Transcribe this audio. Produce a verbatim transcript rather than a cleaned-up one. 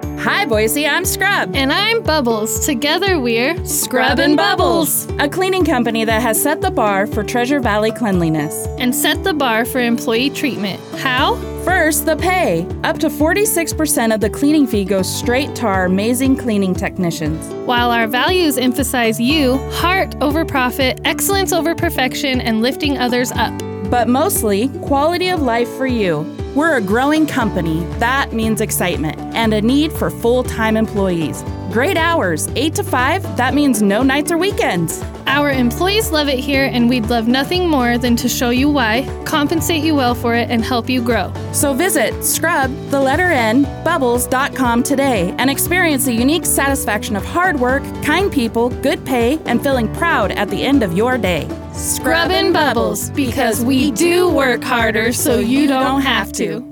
Hi, Boise, I'm Scrub. And I'm Bubbles. Together we're Scrub and Bubbles, a cleaning company that has set the bar for Treasure Valley cleanliness. And set the bar for employee treatment. How? First, the pay. Up to forty-six percent of the cleaning fee goes straight to our amazing cleaning technicians. While our values emphasize you, heart over profit, excellence over perfection, and lifting others up. But mostly, quality of life for you. We're a growing company. That means excitement and a need for full-time employees. Great hours, eight to five. That means no nights or weekends. Our employees love it here, and we'd love nothing more than to show you why, compensate you well for it, and help you grow. So visit scrub, the letter N, bubbles dot com today and experience the unique satisfaction of hard work, kind people, good pay, and feeling proud at the end of your day. Scrub and Bubbles, because we do work harder so you don't have to.